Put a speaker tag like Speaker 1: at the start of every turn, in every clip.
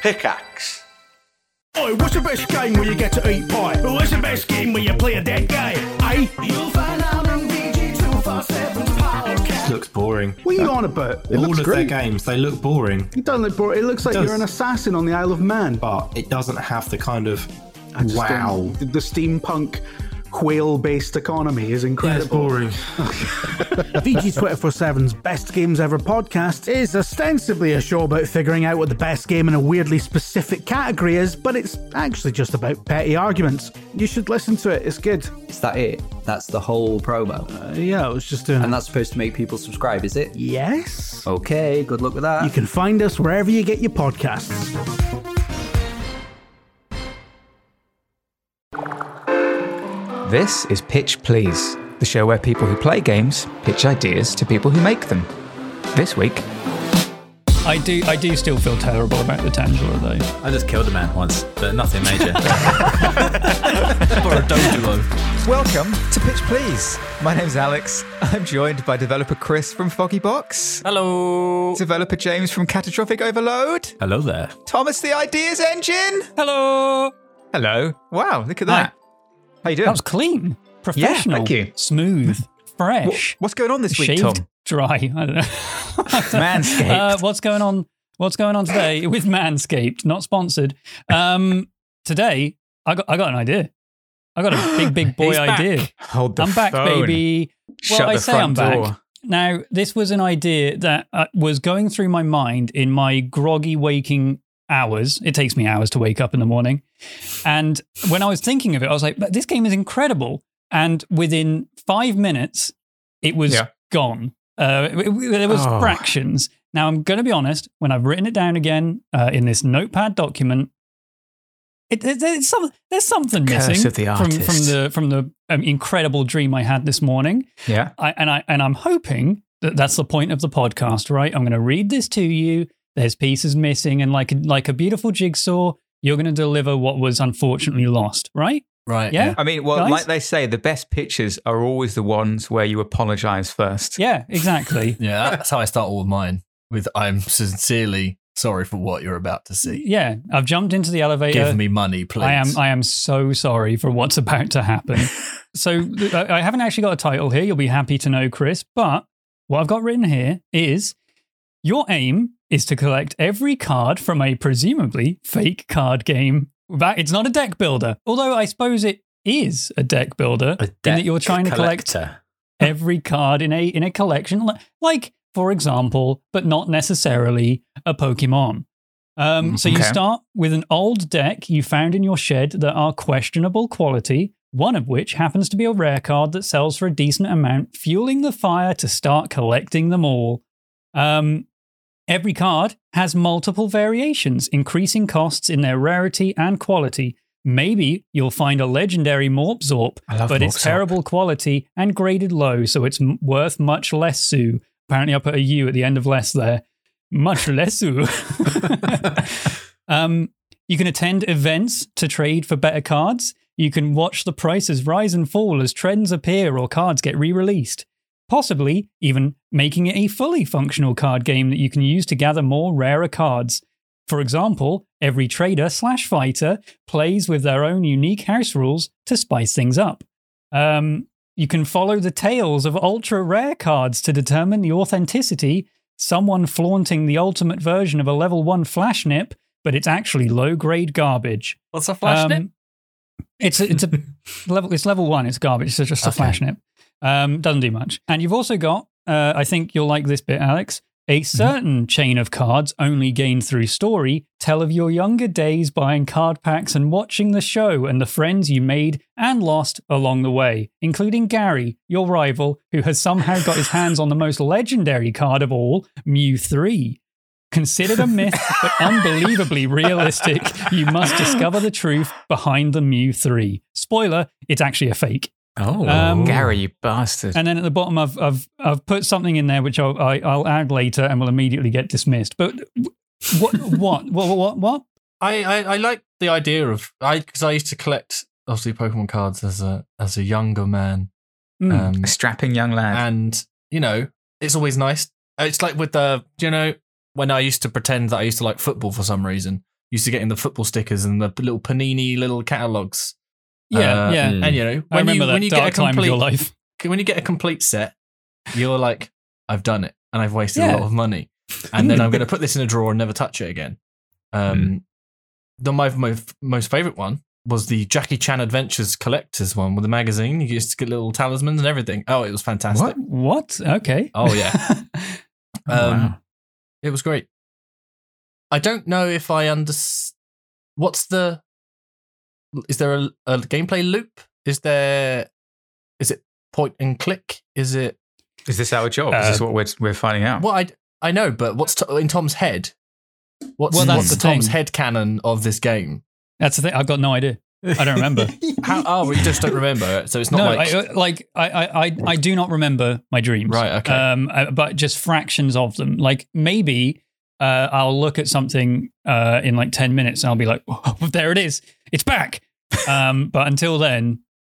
Speaker 1: Pickaxe.
Speaker 2: Oi, what's the best game where you get to eat pie? What's the best game where you play a dead guy? Eh? You'll find out on VG247's podcast.
Speaker 3: Looks boring.
Speaker 2: What are you on about? It
Speaker 3: All
Speaker 2: looks
Speaker 3: of
Speaker 2: great.
Speaker 3: their games, they look boring.
Speaker 2: It don't look boring. It looks like
Speaker 3: does.
Speaker 2: you're an assassin on the Isle of Man.
Speaker 3: But it doesn't have the kind of
Speaker 2: Wow. The steampunk whale-based economy is incredible.
Speaker 3: boring.
Speaker 2: VG247's Best Games Ever podcast is ostensibly a show about figuring out what the best game in a weirdly specific category is, but it's actually just about petty arguments. You should listen to it, it's good.
Speaker 4: Is that it? That's the whole promo?
Speaker 2: Yeah, I was just doing
Speaker 4: And that's supposed to make people subscribe, is it?
Speaker 2: Yes.
Speaker 4: Okay, good luck with that.
Speaker 2: You can find us wherever you get your podcasts.
Speaker 5: This is Pitch Please, the show where people who play games pitch ideas to people who make them. This week,
Speaker 6: I do still feel terrible about the Tangela though.
Speaker 7: I just killed a man once, but nothing major. Or a dodo.
Speaker 5: welcome to Pitch Please. My name's Alex. I'm joined by developer Chris from Foggybox,
Speaker 7: Hello.
Speaker 5: developer James from Catastrophic Overload,
Speaker 7: Hello there.
Speaker 5: Thomas the Ideas Engine.
Speaker 6: Hello.
Speaker 5: Hello. Wow, look at that. How you doing?
Speaker 6: That was clean, professional,
Speaker 5: thank you.
Speaker 6: Smooth, fresh.
Speaker 5: What's going on this week,
Speaker 6: shaved
Speaker 5: Tom?
Speaker 6: dry. I don't know.
Speaker 5: Manscaped.
Speaker 6: What's going on? What's going on today with Manscaped? Not sponsored. Today I got an idea. I got a big boy
Speaker 7: He's back.
Speaker 6: idea.
Speaker 5: Hold the
Speaker 6: I'm back,
Speaker 5: phone.
Speaker 6: baby. Well,
Speaker 5: Shut
Speaker 6: I
Speaker 5: the
Speaker 6: say
Speaker 5: front
Speaker 6: I'm back.
Speaker 5: door.
Speaker 6: Now, this was an idea that was going through my mind in my groggy waking hours. It takes me hours to wake up in the morning. And when I was thinking of it, I was like, but this game is incredible. And within 5 minutes, it was gone. There was fractions. Now, I'm going to be honest, when I've written it down again in this notepad document, there's something
Speaker 5: Curse
Speaker 6: missing
Speaker 5: of the artist.
Speaker 6: from the incredible dream I had this morning.
Speaker 5: Yeah.
Speaker 6: I'm hoping that that's the point of the podcast, right? I'm going to read this to you. There's pieces missing, and like a beautiful jigsaw, you're going to deliver what was unfortunately lost, right?
Speaker 7: Right.
Speaker 6: Yeah.
Speaker 5: I mean, well,
Speaker 6: Guys?
Speaker 5: like they say, the best pictures are always the ones where you apologise first.
Speaker 6: Yeah, exactly.
Speaker 7: Yeah, that's how I start all of mine. With I'm sincerely sorry for what you're about to see.
Speaker 6: Yeah, I've jumped into the elevator.
Speaker 7: Give me money, please.
Speaker 6: I am so sorry for what's about to happen. So I haven't actually got a title here. You'll be happy to know, Chris. But what I've got written here is your aim is to collect every card from a presumably fake card game. It's not a deck builder, although I suppose it is a deck builder in that you're trying to collect every card in a collection, like, for example, but not necessarily a Pokemon. So you start with an old deck you found in your shed that are questionable quality, one of which happens to be a rare card that sells for a decent amount, fueling the fire to start collecting them all. Every card has multiple variations, increasing costs in their rarity and quality. Maybe you'll find a legendary Morpzorp, but it's terrible quality and graded low, so it's worth much less sue. Apparently I put a U at the end of less there. Much less sue. You can attend events to trade for better cards. You can watch the prices rise and fall as trends appear or cards get re-released. Possibly even making it a fully functional card game that you can use to gather more rarer cards. For example, every trader/fighter plays with their own unique house rules to spice things up. You can follow the tales of ultra rare cards to determine the authenticity. Someone flaunting the ultimate version of a level 1 flash nip, but it's actually low grade garbage.
Speaker 7: What's a flash nip?
Speaker 6: It's level 1. It's garbage. It's just a flash nip. Doesn't do much. And you've also got, I think you'll like this bit, Alex, a certain chain of cards only gained through story tell of your younger days buying card packs and watching the show and the friends you made and lost along the way, including Gary, your rival, who has somehow got his hands on the most legendary card of all, Mew 3. Considered a myth, but unbelievably realistic, you must discover the truth behind the Mew 3. Spoiler, it's actually a fake.
Speaker 5: Oh, Gary, you bastard.
Speaker 6: And then at the bottom, I've put something in there which I'll add later and will immediately get dismissed. But what?
Speaker 7: I like the idea of because I used to collect obviously Pokemon cards as a younger man,
Speaker 5: a strapping young lad,
Speaker 7: and it's always nice. It's like with when I used to pretend that I used to like football for some reason. used to getting the football stickers and the little Panini little catalogs.
Speaker 6: Yeah, yeah.
Speaker 7: And you know,
Speaker 6: I remember that
Speaker 7: when you
Speaker 6: dark
Speaker 7: get a
Speaker 6: time of your
Speaker 7: complete,
Speaker 6: life.
Speaker 7: when you get a complete set, you're like, I've done it and I've wasted a lot of money, and then I'm going to put this in a drawer and never touch it again. My most favorite one was the Jackie Chan Adventures Collectors one with the magazine. You used to get little talismans and everything. Oh, it was fantastic.
Speaker 6: What? Okay.
Speaker 7: Oh yeah.
Speaker 2: Wow.
Speaker 7: It was great. I don't know if I understand. Is there a gameplay loop? Is it point and click? Is
Speaker 5: this our job? Is this what we're finding out?
Speaker 7: Well, I know, but what's in Tom's head? What's
Speaker 6: the
Speaker 7: Tom's
Speaker 6: thing.
Speaker 7: head canon of this game?
Speaker 6: That's the thing. I've got no idea. I don't remember.
Speaker 7: We just don't remember. So it's not
Speaker 6: I do not remember my dreams.
Speaker 7: Right, okay.
Speaker 6: But just fractions of them. Like maybe I'll look at something in like 10 minutes and I'll be like, oh, there it is. It's back. But until then,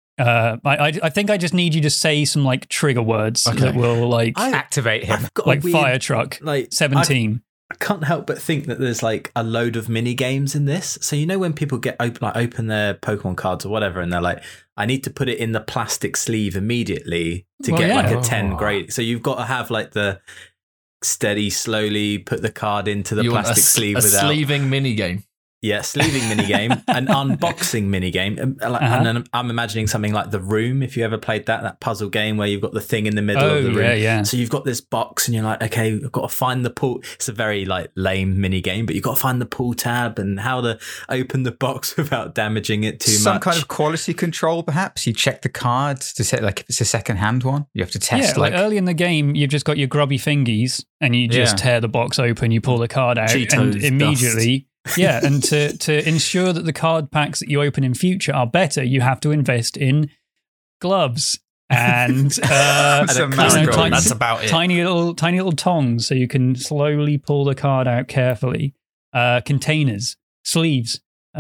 Speaker 6: I think I just need you to say some like trigger words that will like
Speaker 5: activate him.
Speaker 6: Like fire truck,
Speaker 1: like
Speaker 6: 17.
Speaker 1: I can't help but think that there's like a load of mini games in this. So you know when people open their Pokemon cards or whatever, and they're like, I need to put it in the plastic sleeve immediately to get like a 10 grade. So you've got to have like the steady, slowly put the card into the plastic sleeve without
Speaker 7: sleeving mini game.
Speaker 1: Yeah, sleeving minigame, an unboxing minigame. And then I'm imagining something like The Room, if you ever played that puzzle game where you've got the thing in the middle of the room.
Speaker 6: Yeah.
Speaker 1: So you've got this box and you're like, okay, I've got to find the pull. It's a very like lame minigame, but you've got to find the pull tab and how to open the box without damaging it too much.
Speaker 5: Some kind of quality control, perhaps. You check the cards to say, like, if it's a second-hand one, you have to test.
Speaker 6: Yeah, like early in the game, you've just got your grubby fingies and you just tear the box open, you pull the card out,
Speaker 7: Cheetos
Speaker 6: and immediately...
Speaker 7: dust.
Speaker 6: Yeah, and to ensure that the card packs that you open in future are better, you have to invest in gloves and
Speaker 7: That's about it.
Speaker 6: tiny little tongs so you can slowly pull the card out carefully. Containers, sleeves,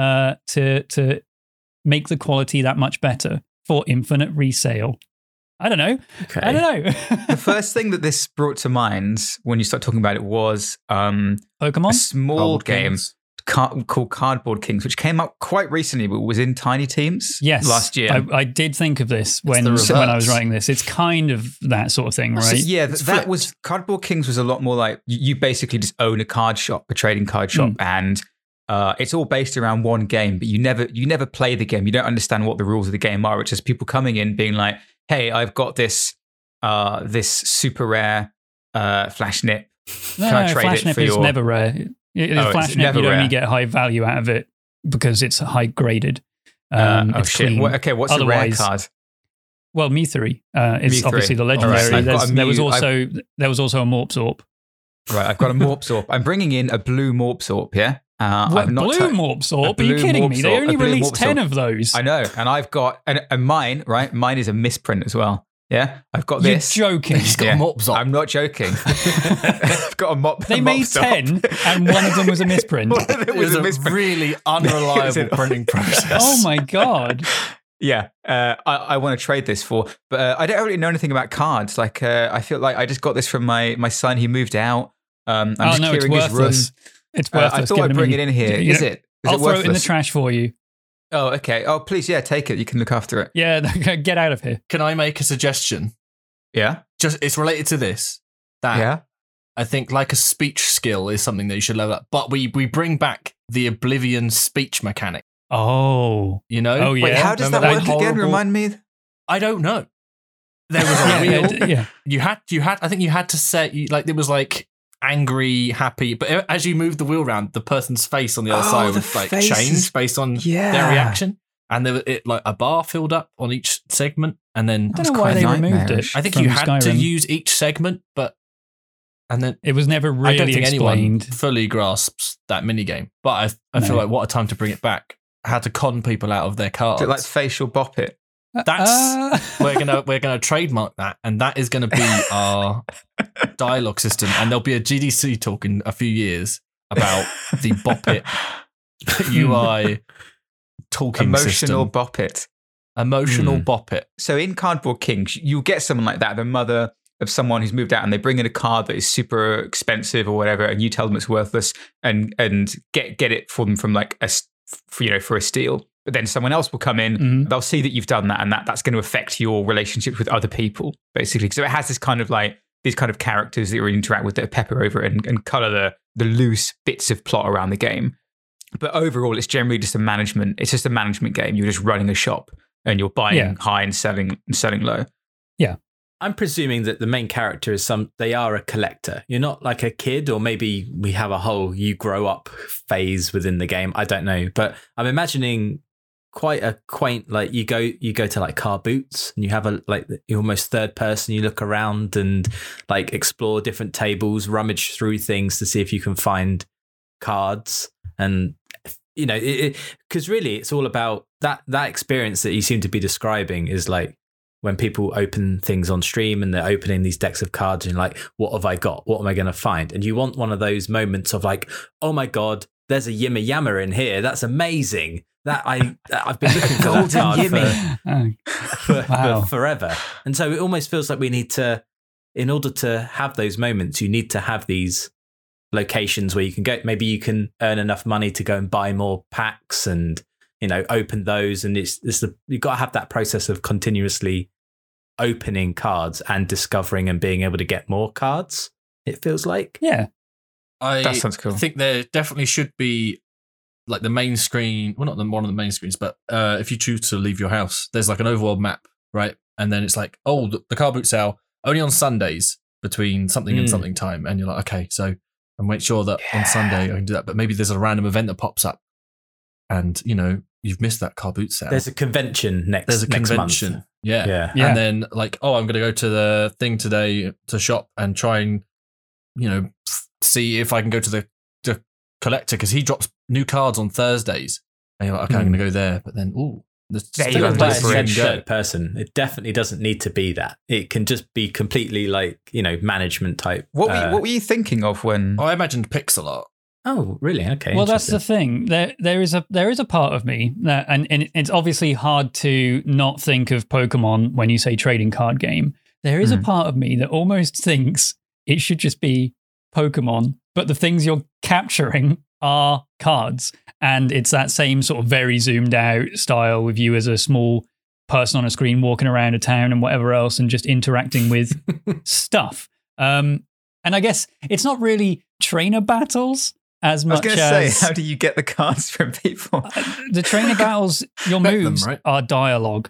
Speaker 6: to make the quality that much better for infinite resale. I don't know.
Speaker 1: Okay.
Speaker 6: I don't know.
Speaker 5: The first thing that this brought to mind when you start talking about it was
Speaker 6: Pokemon?
Speaker 5: a small game called Cardboard Kings, which came out quite recently, but was in Tiny Teams last year.
Speaker 6: I did think of this when I was writing this. It's kind of that sort of thing, right?
Speaker 5: So, yeah, that was Cardboard Kings was a lot more like you basically just own a card shop, a trading card shop, and it's all based around one game, but you never play the game. You don't understand what the rules of the game are. It's just people coming in being like, hey, I've got this super rare Flash Nip. Can I trade
Speaker 6: Flash
Speaker 5: it
Speaker 6: Nip
Speaker 5: for
Speaker 6: is
Speaker 5: your...
Speaker 6: never rare. Flash Nip, you'd only get high value out of it because it's high graded. It's
Speaker 5: shit.
Speaker 6: clean.
Speaker 5: Okay, what's a rare card?
Speaker 6: Well, Mewthury is
Speaker 5: Mewthury.
Speaker 6: obviously the legendary.
Speaker 5: Right.
Speaker 6: There was also a Morpzorp.
Speaker 5: Right, I've got a Morpzorp. I'm bringing in a blue Morpzorp, yeah?
Speaker 6: Morpzorp? Are you kidding me? They only released 10 of those.
Speaker 5: I know, and I've got and mine, right? Mine is a misprint as well. Yeah, I've got this.
Speaker 6: You're joking.
Speaker 7: He's got a Mopzorp.
Speaker 5: I'm not joking. I've got a mop.
Speaker 6: They made 10, and one of them was a misprint.
Speaker 7: It was a really unreliable printing process.
Speaker 6: Oh my god.
Speaker 5: Yeah, I want to trade this for, but I don't really know anything about cards. Like, I feel like I just got this from my son. He moved out. I'm just clearing his room.
Speaker 6: It's worthless.
Speaker 5: I thought I'd bring it in here. Is it?
Speaker 6: I'll throw it in the trash for you.
Speaker 5: Oh, okay. Oh, please, yeah, take it. You can look after it.
Speaker 6: Yeah, get out of here.
Speaker 7: Can I make a suggestion?
Speaker 5: Yeah.
Speaker 7: It's related to this. I think like a speech skill is something that you should level up. But we bring back the Oblivion speech mechanic.
Speaker 6: Oh.
Speaker 7: You know?
Speaker 6: Oh, yeah.
Speaker 5: Wait, how does that work again? Remind me.
Speaker 7: I don't know. There was a wheel.
Speaker 6: Yeah.
Speaker 7: You had. I think you had to set. Like there was like angry, happy. But as you move the wheel around, the person's face on the other side would like change based on their reaction. And there was like a bar filled up on each segment, and then
Speaker 6: I don't know why they removed it.
Speaker 7: I think you had to use each segment, and then
Speaker 6: it was never really
Speaker 7: I don't think
Speaker 6: explained.
Speaker 7: anyone fully grasps that minigame. But I feel like what a time to bring it back. How to con people out of their cards.
Speaker 5: Like facial bop it.
Speaker 7: That's we're gonna trademark that, and that is gonna be our dialogue system. And there'll be a GDC talk in a few years about the Bop It UI talking
Speaker 5: Emotional
Speaker 7: system.
Speaker 5: Bop It.
Speaker 7: Emotional Bop It.
Speaker 5: So in Cardboard Kings, you get someone like that. The mother of someone who's moved out and they bring in a card that is super expensive or whatever, and you tell them it's worthless and get it for them from like for a steal. But then someone else will come in, they'll see that you've done that, and that's going to affect your relationships with other people, basically. So it has this kind of like these kind of characters that you interact with that pepper over it and colour the loose bits of plot around the game. But overall, it's generally just a management game. You're just running a shop and you're buying high and selling low.
Speaker 6: Yeah.
Speaker 1: I'm presuming that the main character they are a collector. You're not like a kid, or maybe we have a whole you grow up phase within the game. I don't know, but I'm imagining quite a quaint, like you go to like car boots and you have you're almost third person. You look around and like explore different tables, rummage through things to see if you can find cards. And you know, because really it's all about that experience that you seem to be describing is like when people open things on stream and they're opening these decks of cards and like, what have I got? What am I going to find? And you want one of those moments of like, oh my God, there's a Yimma Yammer in here. That's amazing. That I've been looking for that card for forever. And so it almost feels like we need to, in order to have those moments, you need to have these locations where you can go. Maybe you can earn enough money to go and buy more packs and, you know, open those. And you've got to have that process of continuously opening cards and discovering and being able to get more cards. It feels like.
Speaker 6: Yeah.
Speaker 5: That sounds cool.
Speaker 7: I think there definitely should be like the main screen. Well, not one of the main screens, but if you choose to leave your house, there's like an overworld map, right? And then it's like, oh, the car boot sale only on Sundays between something and something time. And you're like, okay, so and make sure that on Sunday I can do that. But maybe there's a random event that pops up and, you know, you've missed that car boot sale.
Speaker 1: There's a convention next month.
Speaker 7: Yeah. And then like, oh, I'm going to go to the thing today to shop and try and, you know, see if I can go to the collector because he drops new cards on Thursdays. And you're like, okay, I'm going to go there. But then,
Speaker 1: third person. It definitely doesn't need to be that. It can just be completely like, you know, management type.
Speaker 5: What were you thinking of when?
Speaker 7: I imagined pixel art.
Speaker 1: Oh, really? Okay.
Speaker 6: Well, that's the thing. There is a part of me that, and it's obviously hard to not think of Pokemon when you say trading card game. There is a part of me that almost thinks it should just be Pokemon, but the things you're capturing are cards. And it's that same sort of very zoomed out style with you as a small person on a screen walking around a town and whatever else and just interacting with stuff. And I guess it's not really trainer battles as much as...
Speaker 5: I was going to say, how do you get the cards from people?
Speaker 6: The trainer battles, your moves are dialogue.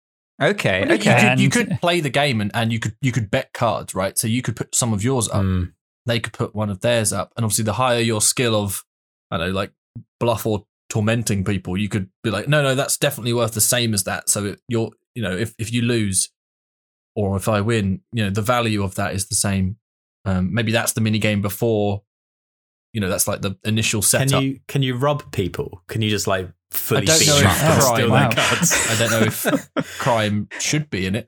Speaker 5: Okay.
Speaker 7: You could play the game and you could bet cards, right? So you could put some of yours up. They could put one of theirs up. And obviously the higher your skill of, I don't know, like bluff or tormenting people, you could be like, no, that's definitely worth the same as that. So you're, you know, if you lose or if I win, you know, the value of that is the same. Maybe that's the mini game before, you know, that's like the initial setup.
Speaker 1: Can you rob people? Can you just like fully
Speaker 7: beat them up
Speaker 1: and steal their cards?
Speaker 7: I don't know if crime should be in it.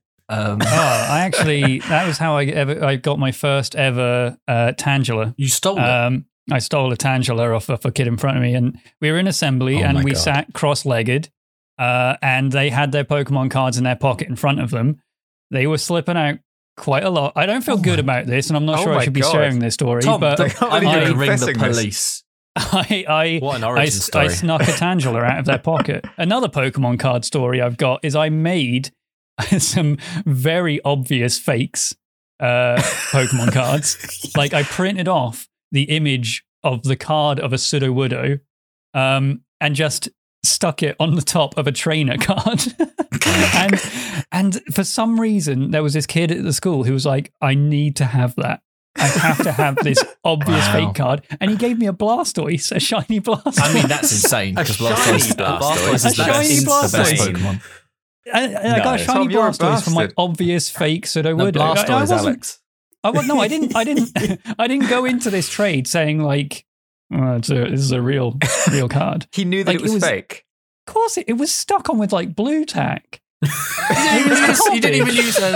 Speaker 6: That was how I got my first ever Tangela.
Speaker 7: You stole it?
Speaker 6: I stole a Tangela off a kid in front of me, and we were in assembly and we sat cross-legged, and they had their Pokemon cards in their pocket in front of them. They were slipping out quite a lot. I don't feel good about this, and I'm not sure I should be sharing this story.
Speaker 7: Tom,
Speaker 6: but
Speaker 7: I'm going to ring the police.
Speaker 1: What an origin story.
Speaker 6: I snuck a Tangela out of their pocket. Another Pokemon card story I've got is I made some very obvious fakes Pokemon cards. Like I printed off the image of the card of a Sudowoodo and just stuck it on the top of a trainer card. and for some reason, there was this kid at the school who was like, I need to have that. I have to have this obvious fake card. And he gave me a Blastoise, a shiny Blastoise.
Speaker 7: I mean, that's insane.
Speaker 1: A shiny Blastoise is the best Pokemon.
Speaker 6: I got a shiny Blastoise from my obvious fake Sudowoodo.
Speaker 7: Blastoise, Alex.
Speaker 6: I didn't go into this trade saying like, this is a real card.
Speaker 5: He knew that it was fake.
Speaker 6: Of course, it was stuck on with like blue tack.
Speaker 7: You didn't even use a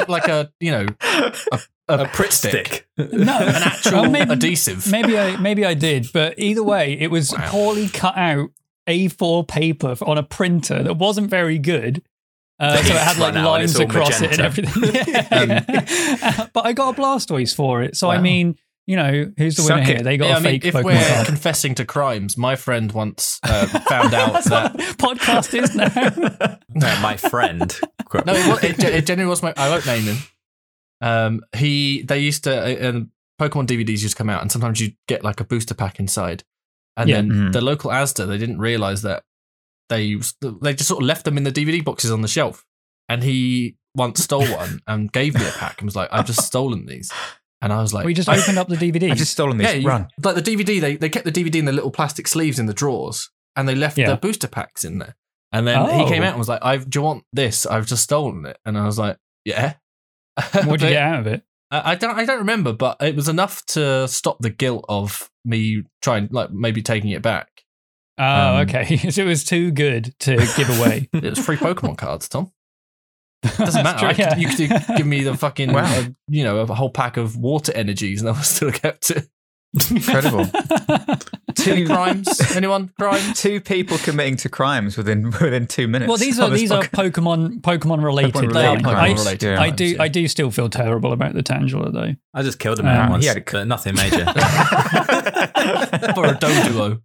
Speaker 7: Pritt stick.
Speaker 6: No,
Speaker 7: an actual adhesive.
Speaker 6: Maybe I did, but either way, it was poorly cut out A4 paper on a printer that wasn't very good. So it had like
Speaker 1: Run out and
Speaker 6: lines
Speaker 1: it's all
Speaker 6: across it and
Speaker 1: magenta.
Speaker 6: everything. But I got a Blastoise for it. So I mean, you know, who's the winner here? They got a fake
Speaker 7: if
Speaker 6: Pokemon
Speaker 7: we're
Speaker 6: card.
Speaker 7: confessing to crimes, my friend once found out that
Speaker 6: Podcast is now.
Speaker 1: No, my friend.
Speaker 7: no, it genuinely was my. I won't name him. They used to Pokemon DVDs used to come out, and sometimes you get like a booster pack inside, and then the local Asda, they didn't realize that they just sort of left them in the DVD boxes on the shelf, and he once stole one and gave me a pack and was like, "I've just stolen these." And I was like,
Speaker 6: we just opened up the DVD.
Speaker 5: I've just stolen these. Run.
Speaker 7: Like the DVD, they kept the DVD in the little plastic sleeves in the drawers, and they left the booster packs in there. And then he came out and was like, "Do you want this? I've just stolen it." And I was like, "Yeah."
Speaker 6: What'd you get out of it?
Speaker 7: I don't remember, but it was enough to stop the guilt of me trying, like maybe taking it back.
Speaker 6: Oh, okay. So it was too good to give away.
Speaker 7: It was free Pokemon cards, Tom. Doesn't matter. You could give me the fucking, a whole pack of water energies, and I would still have kept it.
Speaker 5: Incredible.
Speaker 7: Any crimes? Anyone? Crimes?
Speaker 5: 2 people committing to crimes within 2 minutes.
Speaker 6: Well, these are Pokemon related. I do still feel terrible about the Tangela though.
Speaker 1: I just killed him once, but nothing major.
Speaker 7: For a Doduo.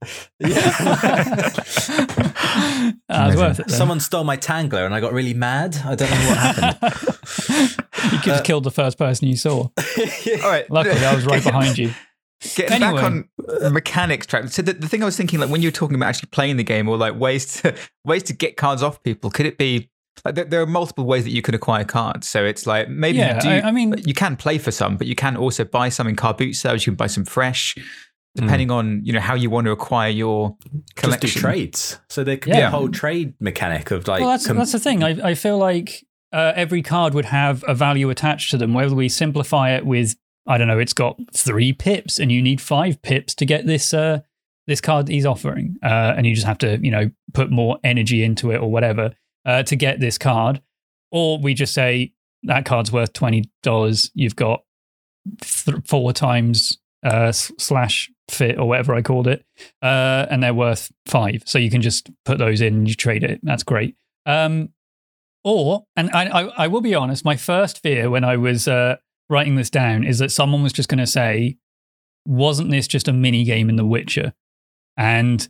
Speaker 6: It was worth it. Then.
Speaker 1: Someone stole my Tangler and I got really mad. I don't know what happened.
Speaker 6: You could have killed the first person you saw.
Speaker 5: All right.
Speaker 6: Luckily, I was right behind you.
Speaker 5: Getting back on mechanics track. So the thing I was thinking, like when you were talking about actually playing the game or like ways to get cards off people, could it be like there are multiple ways that you can acquire cards? So it's like maybe you can play for some, but you can also buy some in card boot sales. You can buy some fresh, depending on how you want to acquire your collection.
Speaker 1: Just do trades. So there could be a whole trade mechanic of like.
Speaker 6: Well, that's the thing. I feel like every card would have a value attached to them. Whether we simplify it with, I don't know, it's got 3 pips and you need 5 pips to get this card he's offering, and you just have to put more energy into it or whatever to get this card. Or we just say that card's worth $20. You've got 4 times /fit or whatever I called it, and they're worth 5. So you can just put those in and you trade it. That's great. I will be honest, my first fear when I was writing this down is that someone was just going to say, wasn't this just a mini game in The Witcher? And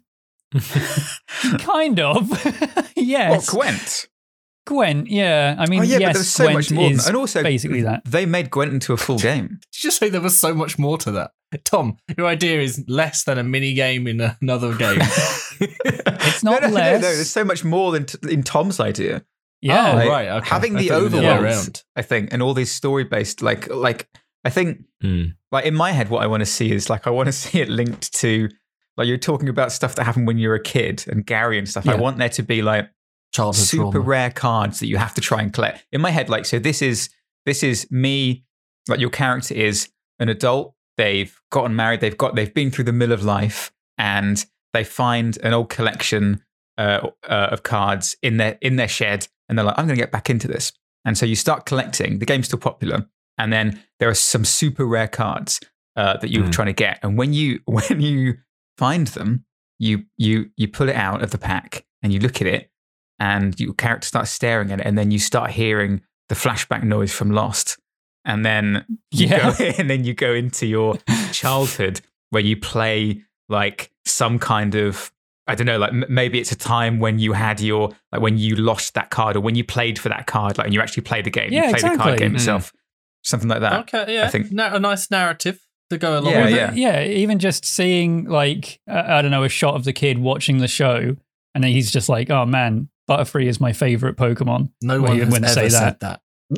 Speaker 6: kind of, yes.
Speaker 5: Well,
Speaker 6: Gwent, yeah. I mean,
Speaker 5: yes,
Speaker 6: but
Speaker 5: there's so
Speaker 6: Gwent
Speaker 5: much more.
Speaker 6: is
Speaker 5: and also,
Speaker 6: basically that.
Speaker 5: They made Gwent into a full game.
Speaker 7: Did you just say there was so much more to that? Tom, your idea is less than a mini game in another game.
Speaker 6: It's not less.
Speaker 5: No, there's so much more than in Tom's idea.
Speaker 6: Yeah,
Speaker 7: right. Okay.
Speaker 5: Having the overworld, I think, and all these story-based, like I think, like in my head, what I want to see is like I want to see it linked to, like you're talking about stuff that happened when you were a kid and Gary and stuff. Yeah. I want there to be like
Speaker 7: childhood
Speaker 5: super rare cards that you have to try and collect. In my head, like so, this is me. Like your character is an adult. They've gotten married. They've been through the mill of life, and they find an old collection of cards in their shed. And they're like, I'm going to get back into this. And so you start collecting. The game's still popular. And then there are some super rare cards that you're trying to get. And when you find them, you pull it out of the pack and you look at it and your character starts staring at it. And then you start hearing the flashback noise from Lost. And then you go into your childhood where you play like some kind of, I don't know, like maybe it's a time when you had when you lost that card or when you played for that card, like and you actually played the game.
Speaker 6: Yeah,
Speaker 5: you played
Speaker 6: exactly.
Speaker 5: the card game itself. Something like that.
Speaker 7: Okay, yeah.
Speaker 5: I think
Speaker 7: a nice narrative to go along with it.
Speaker 6: Yeah, even just seeing like, I don't know, a shot of the kid watching the show and then he's just like, oh man, Butterfree is my favorite Pokemon.
Speaker 7: No one has ever said that.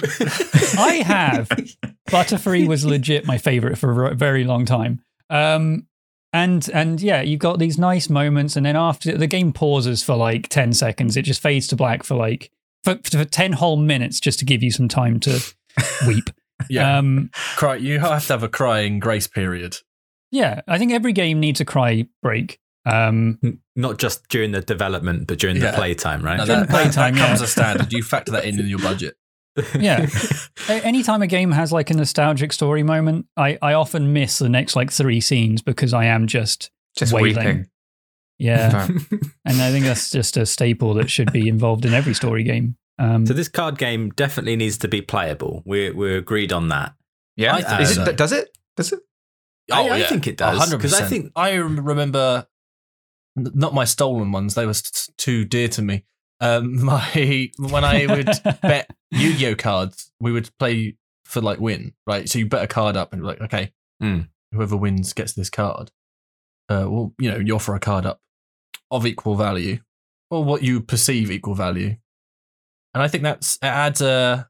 Speaker 6: I have. Butterfree was legit my favorite for a very long time. And yeah, you've got these nice moments, and then after the game pauses for like 10 seconds, it just fades to black for 10 whole minutes just to give you some time to weep.
Speaker 7: Yeah, cry. You have to have a crying grace period.
Speaker 6: Yeah, I think every game needs a cry break.
Speaker 1: Not just during the development, but during the playtime, right?
Speaker 7: No, that comes as standard. You factor that in your budget.
Speaker 6: Yeah. Anytime a game has like a nostalgic story moment, I often miss the next like 3 scenes because I am just wailing.
Speaker 5: Weeping.
Speaker 6: Yeah. And I think that's just a staple that should be involved in every story game.
Speaker 1: So this card game definitely needs to be playable. We're agreed on that.
Speaker 5: Yeah, does it?
Speaker 1: I think it does.
Speaker 7: 100%. I remember, not my stolen ones; they were too dear to me. When I would bet Yu-Gi-Oh cards, we would play for like win, right? So you bet a card up, and you're like, okay, whoever wins gets this card. Well, you offer a card up of equal value, or what you perceive equal value, and I think it adds a,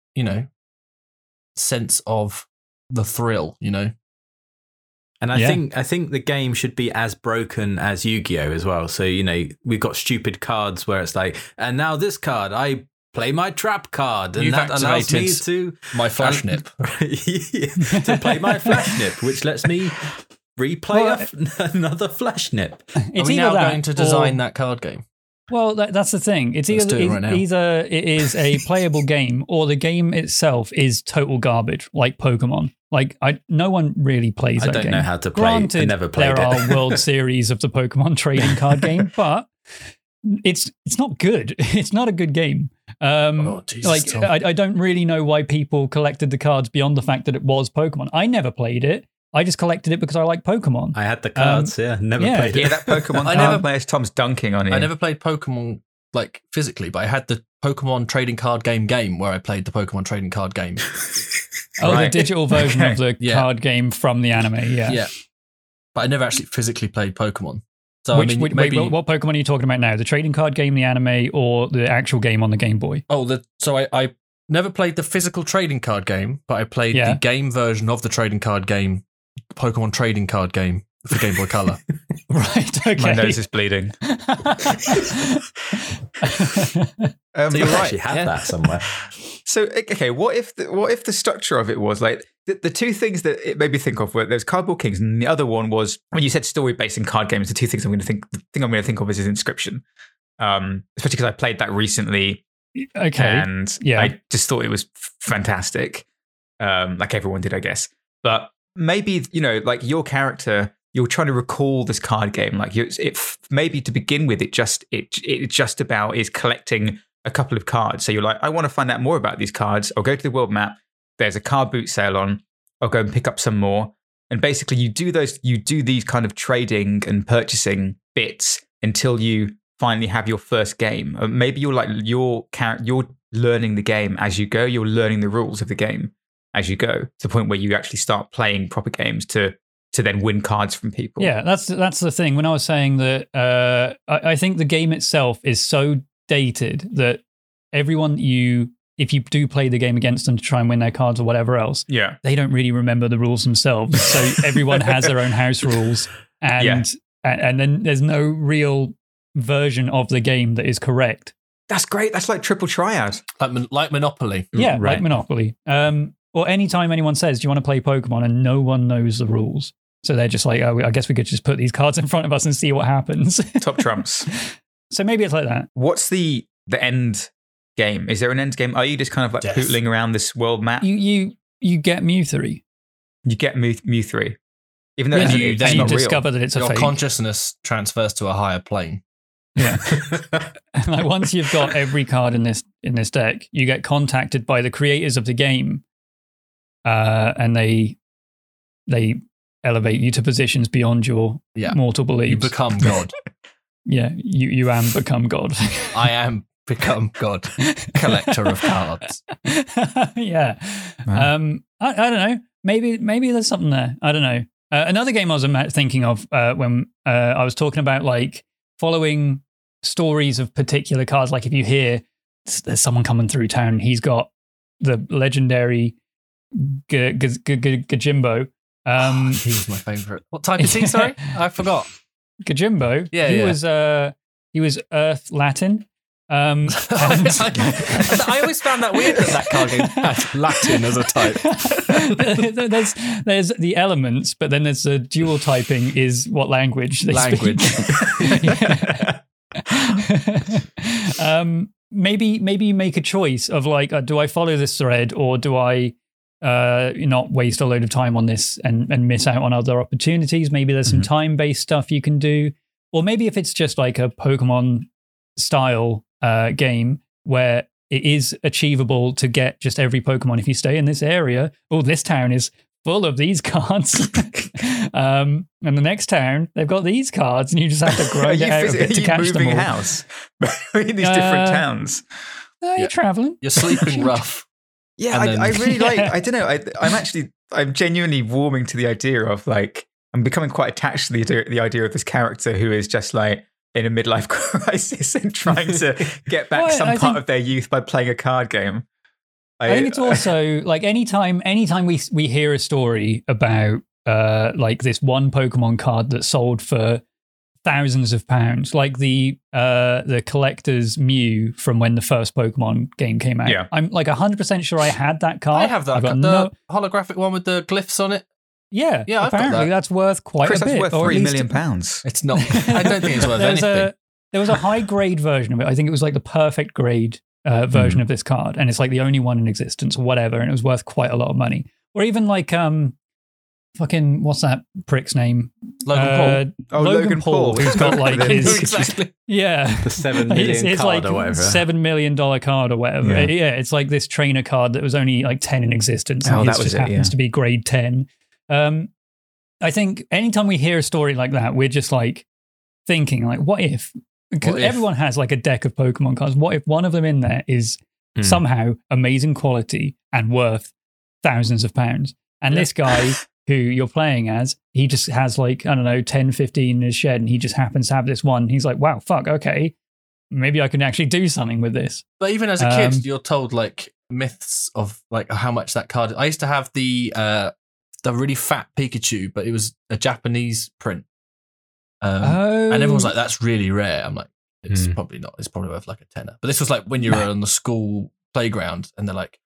Speaker 7: sense of the thrill,
Speaker 1: And I think the game should be as broken as Yu-Gi-Oh as well. So, we've got stupid cards where it's like, and now this card, I play my trap card, and that allows me to
Speaker 7: my flash nip
Speaker 1: to play my flash nip, which lets me replay another flash nip.
Speaker 7: Are we now going to design that card game?
Speaker 6: Well, that's the thing. It's either it is a playable game, or the game itself is total garbage, like Pokemon. Like no one really plays that game.
Speaker 1: I don't know how to play.
Speaker 6: Granted,
Speaker 1: I never played
Speaker 6: there are World Series of the Pokemon trading card game, but it's not good. It's not a good game. Jesus, I don't really know why people collected the cards beyond the fact that it was Pokemon. I never played it. I just collected it because I like Pokemon.
Speaker 1: I had the cards, never played it.
Speaker 5: Yeah, that Pokemon card players, Tom's dunking on it.
Speaker 7: I never played Pokemon like physically, but I had the Pokemon trading card game where I played the Pokemon trading card game.
Speaker 6: The digital version of the card game from the anime, yeah.
Speaker 7: But I never actually physically played Pokemon. So
Speaker 6: wait, what Pokemon are you talking about now? The trading card game, the anime, or the actual game on the Game Boy?
Speaker 7: So I never played the physical trading card game, but I played the game version of the trading card game, Pokemon trading card game for Game Boy Color.
Speaker 6: Right, okay.
Speaker 5: My nose is bleeding.
Speaker 1: So you actually have that somewhere.
Speaker 5: So, okay, what if the structure of it was like the two things that it made me think of were there's Cardboard Kings, and the other one was when you said story-based in card games. The two things I'm going to think of is Inscription, especially because I played that recently.
Speaker 6: Okay,
Speaker 5: and I just thought it was fantastic, like everyone did, I guess. But maybe like your character, you're trying to recall this card game. Like maybe to begin with, it just about is collecting a couple of cards. So you're like, I want to find out more about these cards. I'll go to the world map. There's a card boot sale on. I'll go and pick up some more. And basically, you do these kind of trading and purchasing bits until you finally have your first game. Maybe you're learning the game as you go. You're learning the rules of the game as you go, to the point where you actually start playing proper games to then win cards from people.
Speaker 6: Yeah, that's the thing. When I was saying that, I think the game itself is so dated that everyone if you do play the game against them to try and win their cards or whatever else, they don't really remember the rules themselves. So everyone has their own house rules, and then there's no real version of the game that is correct.
Speaker 5: That's great. That's like Triple Triad,
Speaker 7: like Monopoly.
Speaker 6: Yeah, right. Like Monopoly. Or anytime anyone says, "Do you want to play Pokemon?" and no one knows the rules, so they're just like, "Oh, I guess we could just put these cards in front of us and see what happens."
Speaker 5: Top trumps.
Speaker 6: So maybe it's like that.
Speaker 5: What's the end game? Is there an end game? Are you just kind of like pootling around this world map?
Speaker 6: You get Mew 3.
Speaker 5: You get Mew 3. Even though
Speaker 6: you discover that it's a
Speaker 7: your
Speaker 6: fake.
Speaker 7: Consciousness transfers to a higher plane.
Speaker 6: Yeah. Like once you've got every card in this deck, you get contacted by the creators of the game, and they elevate you to positions beyond your mortal beliefs.
Speaker 7: You become God.
Speaker 6: Yeah, you am become God.
Speaker 7: I am become God, collector of cards.
Speaker 6: Yeah. Wow. I don't know. Maybe there's something there. I don't know. Another game I was thinking of when I was talking about like following stories of particular cards. Like if you hear there's someone coming through town, he's got the legendary Gajimbo.
Speaker 7: He was my favorite. What type is he? Sorry, I forgot.
Speaker 6: Gajimbo. He was Earth Latin.
Speaker 7: I always found that weird that card game had Latin as a type.
Speaker 6: There's the elements, but then there's the dual typing is what language they speak. Maybe you make a choice of like, do I follow this thread or do I not waste a load of time on this and miss out on other opportunities? Maybe there's some time-based stuff you can do, or maybe if it's just like a Pokemon style game where it is achievable to get just every Pokemon if you stay in this area. Oh, this town is full of these cards. And the next town, they've got these cards, and you just have to grind it out a bit to catch them all.
Speaker 5: House in these different towns.
Speaker 6: No, you're traveling.
Speaker 7: You're sleeping rough.
Speaker 5: Yeah, I really like. I don't know. I'm genuinely warming to the idea of like. I'm becoming quite attached to the idea of this character who is just like in a midlife crisis and trying to get back some part of their youth by playing a card game.
Speaker 6: I think it's also like anytime we hear a story about like this one Pokemon card that sold for thousands of pounds, like the collector's Mew from when the first Pokemon game came out.
Speaker 5: Yeah.
Speaker 6: I'm like 100% sure I had that card.
Speaker 7: I have that card. The holographic one with the glyphs on it.
Speaker 6: Yeah, apparently that's worth quite
Speaker 5: Chris,
Speaker 6: a bit.
Speaker 5: That's worth £3 million.
Speaker 7: It's not. I don't think it's worth anything.
Speaker 6: There was a high grade version of it. I think it was like the perfect grade version of this card, and it's like the only one in existence or whatever, and it was worth quite a lot of money. Or even like fucking what's that prick's name?
Speaker 7: Logan
Speaker 5: Paul.
Speaker 6: Logan Paul, who's got like his
Speaker 7: exactly.
Speaker 6: Yeah,
Speaker 1: the $7 million
Speaker 6: it's
Speaker 1: card
Speaker 6: like
Speaker 1: or whatever.
Speaker 6: $7 million card or whatever. Yeah, it's like this trainer card that was only like 10 in existence. And that just happens to be grade 10. I think anytime we hear a story like that, we're just like thinking like, what if? Because everyone has like a deck of Pokemon cards. What if one of them in there is somehow amazing quality and worth thousands of pounds? And this guy who you're playing as, he just has like, I don't know, 10, 15 in his shed, and he just happens to have this one. He's like, wow, fuck, okay. Maybe I can actually do something with this.
Speaker 7: But even as a kid, you're told like myths of like how much that card. I used to have the really fat Pikachu, but it was a Japanese print. And everyone's like, that's really rare. I'm like, it's probably not. It's probably worth like a tenner. But this was like when you were on the school playground, and they're like,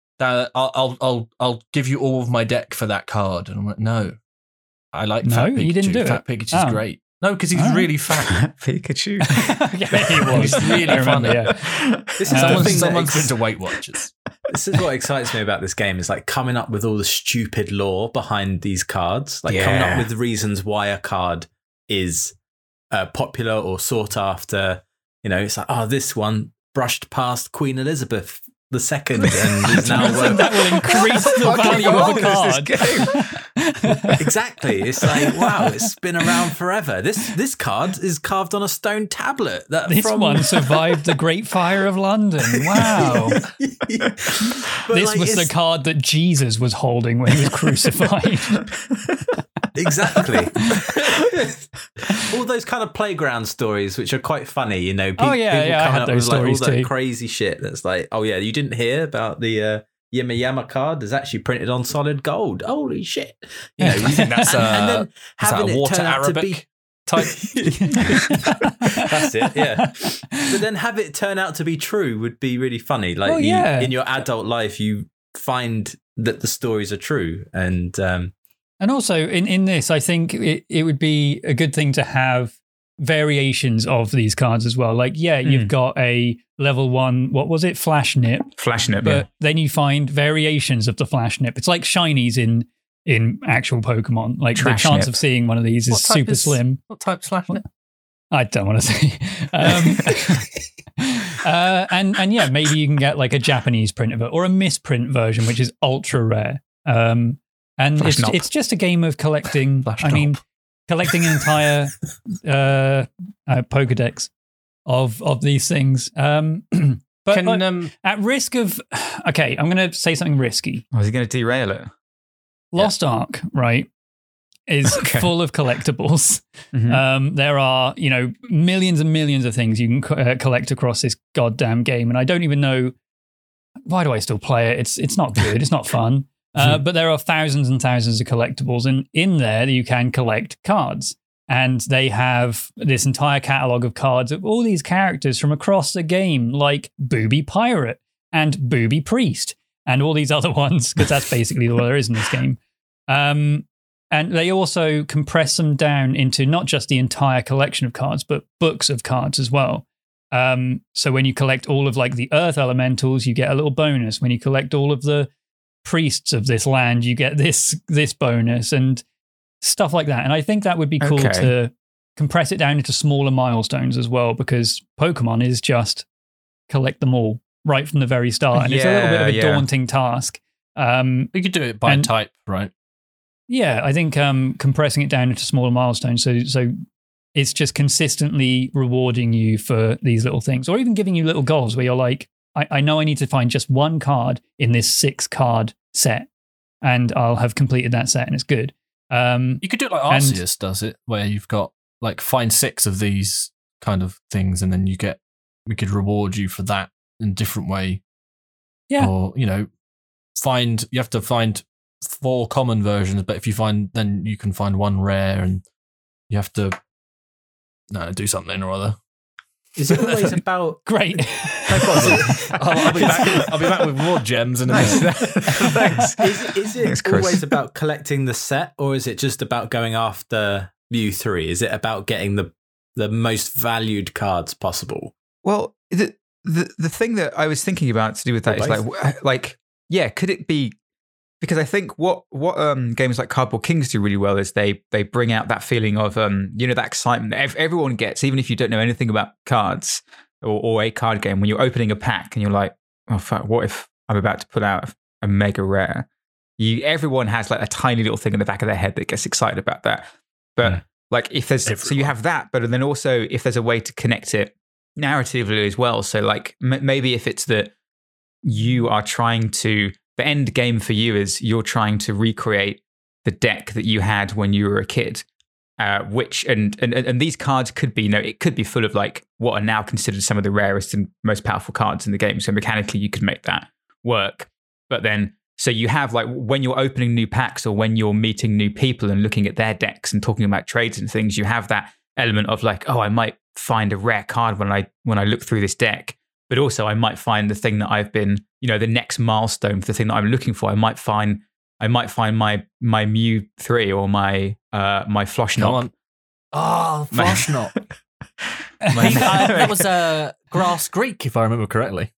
Speaker 7: I'll give you all of my deck for that card. And I'm like, no, I like Fat Pikachu.
Speaker 6: You didn't do
Speaker 7: Fat Pikachu's great. No, because he's really fat.
Speaker 5: Pikachu.
Speaker 6: Yeah, he was.
Speaker 7: He's really funny.
Speaker 6: Yeah.
Speaker 1: This is
Speaker 7: someone's been to Weight Watchers.
Speaker 1: This is what excites me about this game, is like coming up with all the stupid lore behind these cards, like coming up with reasons why a card is popular or sought after. You know, it's like, oh, this one brushed past Queen Elizabeth II and is now worth.
Speaker 6: That will increase the value of the card.
Speaker 1: Exactly. It's like, wow, it's been around forever. This card is carved on a stone tablet.
Speaker 6: This one survived the Great Fire of London. Wow. This was the card that Jesus was holding when he was crucified.
Speaker 1: Exactly. All those kind of playground stories, which are quite funny, you know. People
Speaker 6: I had those stories
Speaker 1: all that
Speaker 6: too.
Speaker 1: Crazy shit that's like, oh yeah, you didn't hear about the Yama card is actually printed on solid gold. Holy shit! You know,
Speaker 7: I think that's
Speaker 1: and then having
Speaker 7: a water
Speaker 1: it turn out
Speaker 7: Arabic
Speaker 1: to be
Speaker 7: type.
Speaker 1: That's it, yeah. But then have it turn out to be true would be really funny. Like in your adult life, you find that the stories are true, and
Speaker 6: also in this, I think it would be a good thing to have variations of these cards as well. Like, you've got a level 1, what was it? Flash Nip. But then you find variations of the Flash Nip. It's like shinies in actual Pokemon. Like the chance of seeing one of these is super slim.
Speaker 7: What type Flash Nip?
Speaker 6: I don't want to say. And maybe you can get like a Japanese print of it or a misprint version, which is ultra rare. And it's just a game of collecting. Collecting an entire Pokedex of these things. But at risk of, okay, I'm going to say something risky.
Speaker 5: Was he going to derail it?
Speaker 6: Lost Ark, right, is full of collectibles. Mm-hmm. There are, millions and millions of things you can collect across this goddamn game, and I don't even know why do I still play it. It's not good. It's not fun. But there are thousands and thousands of collectibles, and in there you can collect cards. And they have this entire catalog of cards of all these characters from across the game, like Booby Pirate and Booby Priest and all these other ones, because that's basically all there is in this game. And they also compress them down into not just the entire collection of cards, but books of cards as well. So when you collect all of like the Earth Elementals, you get a little bonus. When you collect all of the priests of this land, you get this bonus and stuff like that. And I think that would be cool to compress it down into smaller milestones as well, because Pokemon is just collect them all. right from the very start, and it's a little bit of a daunting task.
Speaker 7: You could do it by type, right?
Speaker 6: Yeah, I think compressing it down into smaller milestones, so it's just consistently rewarding you for these little things, or even giving you little goals where you're like, I know I need to find just one card in this 6-card set, and I'll have completed that set, and it's good.
Speaker 7: You could do it like Arceus does it, where you've got like find 6 of these kind of things, and then we could reward you for that in a different way.
Speaker 6: Yeah.
Speaker 7: Or, you have to find 4 common versions, but if you then you can find 1 rare, and you have to do something or other.
Speaker 1: Is it always about
Speaker 6: great?
Speaker 7: I'll be back with more gems in a minute.
Speaker 1: Thanks. Is it always about collecting the set, or is it just about going after Mew 3? Is it about getting the most valued cards possible?
Speaker 5: Well, the thing that I was thinking about to do with that is could it be? Because I think what games like Cardboard Kings do really well is they bring out that feeling of that excitement that everyone gets, even if you don't know anything about cards or a card game. When you're opening a pack and you're like, oh fuck, what if I'm about to put out a mega rare? Everyone has like a tiny little thing in the back of their head that gets excited about that. But like if there's so you have that, but then also if there's a way to connect it narratively as well. So like maybe if it's that you are trying to. The end game for you is you're trying to recreate the deck that you had when you were a kid, which and these cards could be it could be full of like what are now considered some of the rarest and most powerful cards in the game. So mechanically you could make that work. But then so you have like when you're opening new packs or when you're meeting new people and looking at their decks and talking about trades and things, you have that element of like, oh, I might find a rare card when I look through this deck. But also I might find the thing that I've been, the next milestone for the thing that I'm looking for. I might find my Mew 3 or my Floshnop.
Speaker 7: Oh, Floshnop. That was Grass Greek, if I remember correctly.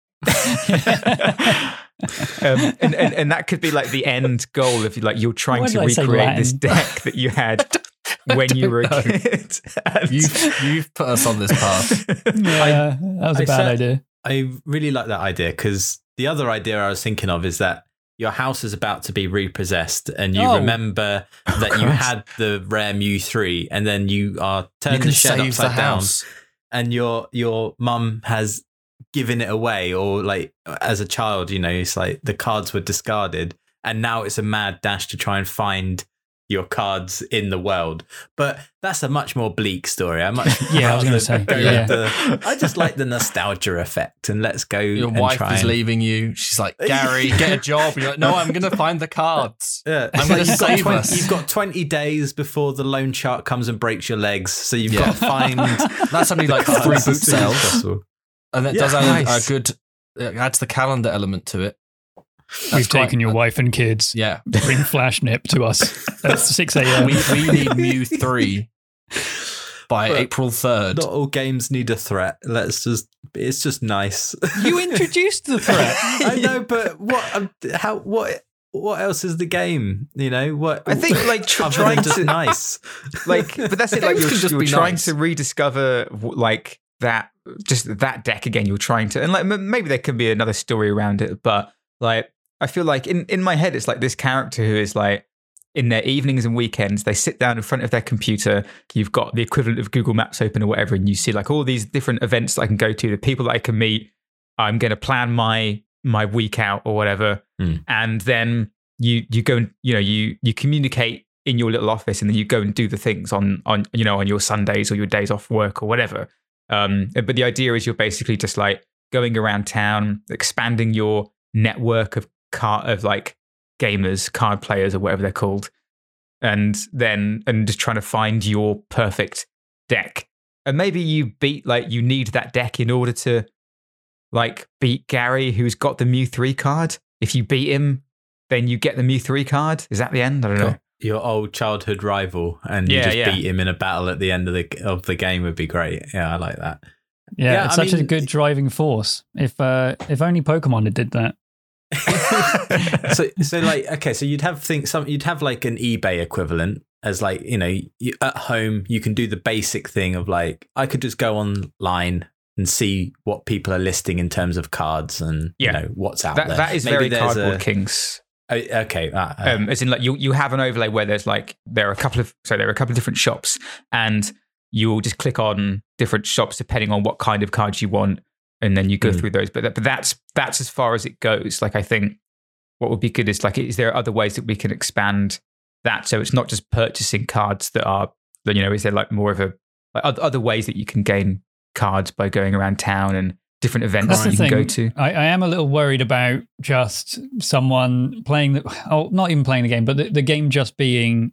Speaker 5: And that could be like the end goal if you're trying to recreate this deck that you had when you were a kid.
Speaker 7: You've put us on this path.
Speaker 6: Yeah, that was a bad idea.
Speaker 1: I really like that idea because the other idea I was thinking of is that your house is about to be repossessed and you remember that you had the rare Mew 3 and then you are turning the shed upside down and your mum has given it away, or like as a child, it's like the cards were discarded and now it's a mad dash to try and find your cards in the world. But that's a much more bleak story. I was going to say. I just like the nostalgia effect, and let's go.
Speaker 7: Your wife is leaving you. She's like, Gary, get a job. You're like, no, I'm going to find the cards.
Speaker 1: Yeah,
Speaker 7: I'm going to save us.
Speaker 1: You've got 20 days before the loan shark comes and breaks your legs, so you've got to find.
Speaker 7: That's only like 3 boot sales, and that does add a good. It adds the calendar element to it.
Speaker 6: We've taken your wife and kids.
Speaker 7: Yeah.
Speaker 6: Bring Flashnip to us at 6 a.m.
Speaker 7: We need Mew 3 by April 3rd.
Speaker 1: Not all games need a threat. It's just nice.
Speaker 6: You introduced the threat.
Speaker 1: I know, but what else is the game? What
Speaker 5: I think like trying to
Speaker 1: nice.
Speaker 5: Like, but that's it. Like you're trying to rediscover like that, just that deck again. You're trying to, and like maybe there could be another story around it, but like. I feel like in my head, it's like this character who is like in their evenings and weekends, they sit down in front of their computer. You've got the equivalent of Google Maps open or whatever, and you see like all these different events that I can go to, the people that I can meet. I'm going to plan my week out or whatever, and then you go and you communicate in your little office, and then you go and do the things on your Sundays or your days off work or whatever. But the idea is you're basically just like going around town, expanding your network of like gamers, card players, or whatever they're called, and just trying to find your perfect deck. And maybe you need that deck in order to like beat Gary, who's got the Mew 3 card. If you beat him, then you get the Mew 3 card. Is that the end? I don't know.
Speaker 1: Your old childhood rival, and you beat him in a battle at the end of the game would be great. Yeah, I like that.
Speaker 6: Yeah, it's such a good driving force. If only Pokemon had did that.
Speaker 1: so like okay, so you'd have like an eBay equivalent as like you at home you can do the basic thing of like I could just go online and see what people are listing in terms of cards and you know what's out there.
Speaker 5: That is
Speaker 1: Maybe
Speaker 5: very Cardboard Kings.
Speaker 1: Okay.
Speaker 5: As in, like you have an overlay where there's like there are a couple of different shops, and you'll just click on different shops depending on what kind of cards you want, and then you go through those. But that's as far as it goes. Like, I think what would be good is like, is there other ways that we can expand that so it's not just purchasing cards that are, you know, is there like more of a like other ways that you can gain cards by going around town and different events that you can go to?
Speaker 6: I am a little worried about just someone playing not even playing the game, but the game just being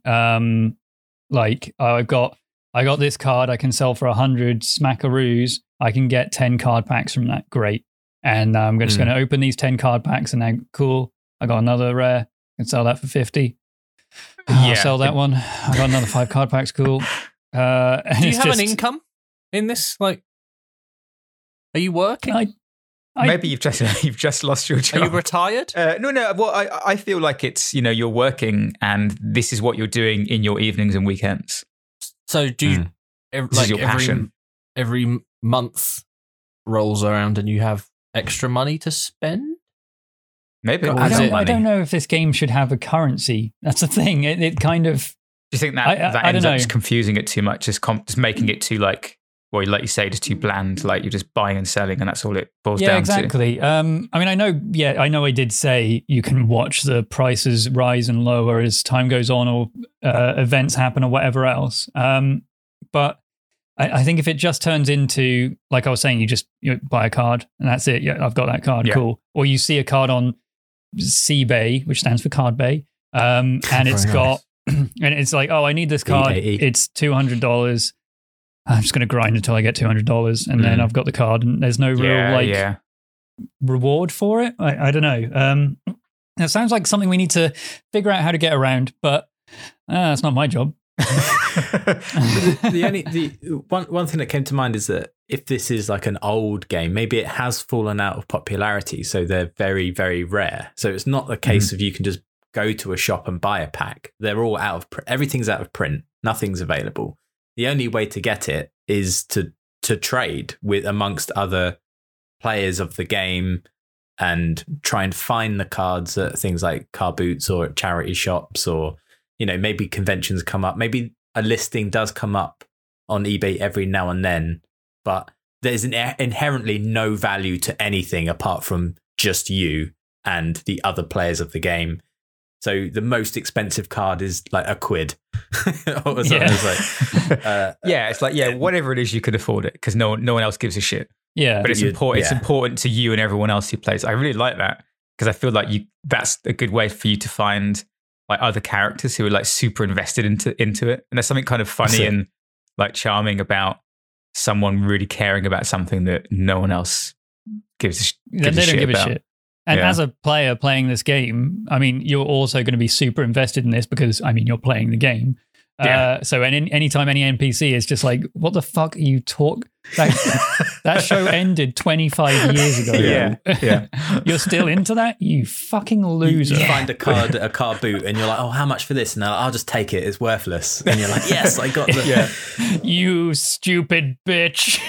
Speaker 6: like, oh, I got this card I can sell for 100 smackaroos. I can get 10 card packs from that. Great. And I'm just going to open these 10 card packs and now, cool. I got another rare. I can sell that for 50. I'll sell that one. I got another 5 card packs. Cool.
Speaker 7: Do you have an income in this? Like, are you working?
Speaker 5: Maybe you've just lost your job.
Speaker 7: Are you retired?
Speaker 5: No. Well, I feel like it's, you know, you're working and this is what you're doing in your evenings and weekends.
Speaker 7: So do you
Speaker 5: this is your passion.
Speaker 7: Every month rolls around and you have extra money to spend?
Speaker 5: Maybe.
Speaker 6: I don't know if this game should have a currency. That's the thing. It kind of.
Speaker 5: Do you think that ends up just confusing it too much, just making it too like, well, like you say, just too bland, like you're just buying and selling and that's all it boils down to?
Speaker 6: Yeah, exactly. I mean, I know I did say you can watch the prices rise and lower as time goes on or events happen or whatever else. But I think if it just turns into, like I was saying, you buy a card and that's it. Yeah, I've got that card. Yeah. Cool. Or you see a card on CBay, which stands for Card Bay, and it's got, and it's like, oh, I need this card. It's $200. I'm just going to grind until I get $200, and then I've got the card, and there's no real reward for it. I don't know. It sounds like something we need to figure out how to get around, but that's not my job.
Speaker 1: the one thing that came to mind is that if this is like an old game, maybe it has fallen out of popularity, so they're very, very rare. So it's not the case of you can just go to a shop and buy a pack. They're all out of print. Everything's out of print. Nothing's available. The only way to get it is to trade with amongst other players of the game and try and find the cards at things like car boots or at charity shops, or, you know, maybe conventions come up. Maybe a listing does come up on eBay every now and then, but there's inherently no value to anything apart from just you and the other players of the game. So the most expensive card is like £1.
Speaker 5: It's like, whatever it is, you could afford it because no one else gives a shit.
Speaker 6: Yeah,
Speaker 5: but it's important. It's important to you and everyone else who plays. I really like that because I feel like that's a good way for you to find like other characters who are like super invested into it. And there's something kind of funny and like charming about someone really caring about something that no one else gives a shit about.
Speaker 6: They don't give a shit. And as a player playing this game, I mean, you're also going to be super invested in this because, I mean, you're playing the game. Yeah. So anytime any NPC is just like, what the fuck are you talking? That show ended 25 years ago.
Speaker 5: Yeah.
Speaker 6: You're still into that? You fucking loser.
Speaker 1: You find a card at a car boot and you're like, oh, how much for this? And I'll just take it. It's worthless. And you're like, yes, I got the...
Speaker 6: You stupid bitch.